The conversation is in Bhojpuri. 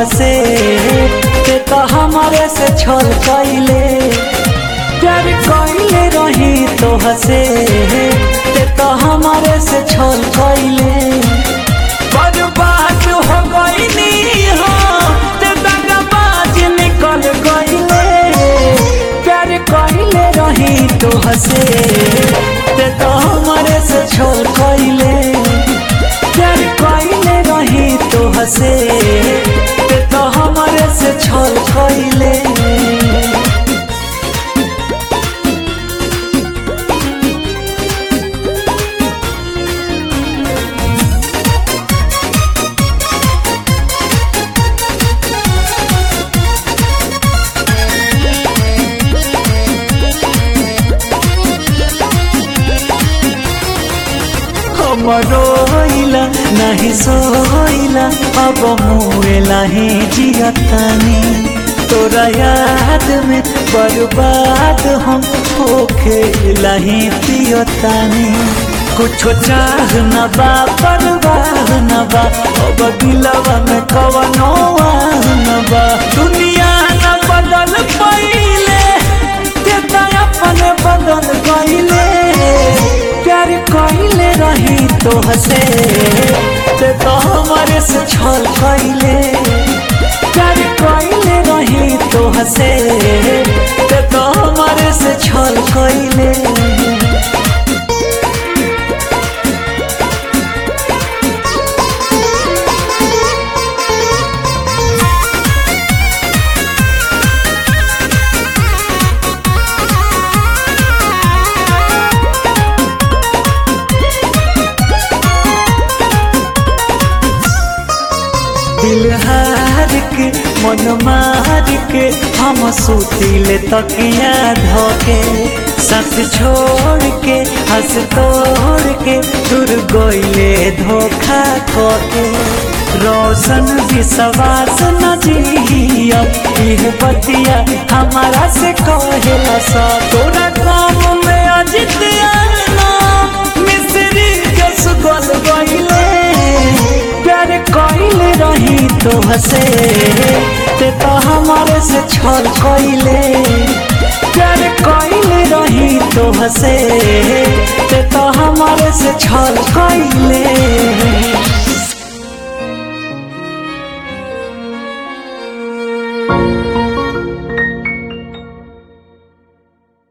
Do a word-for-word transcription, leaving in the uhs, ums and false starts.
हसे ते तो हमारे से छल कैले प्यार कैले रही तो हसे ते तो हमारे से छल कैले बर्बाद हो गईनी हो ते दगाबाज निकल गईले प्यार कैले रही तो हसे ते तो हमारे से छल कैले प्यार कैले रही तो हसे ते तो हमारे से छल कैले रोइला नहीं सोइला अब मुएला ही जियतानी तोरा याद में बर्बाद हम होखेला ही पियतानी कुछ चाह न बा परवाह न बा अब दिलवा में कवनो आह न बा दुनिया न बदल पाइले तेता अपने बदल गइले प्यार कैले रही तो हसे ते तो हमारे से छल कैले प्यार कैले रही तो हसे ते तो हमारे से छल कैले दिल हार के मन मार के हम सुतीले तकिया धोके साथ छोड़ के हंस तोड़ के दूर गइले धोखा खोके रोशन विश्वास न जिया यह बतिया हमारा से कहेला सा तोरा काम में अजितिया मिस्री जस गल गइले प्यार कैले रही तो हसे ते तो हमारे से छल कैले प्यार कैले रही तो हसे ते तो हमारे से छल कैले।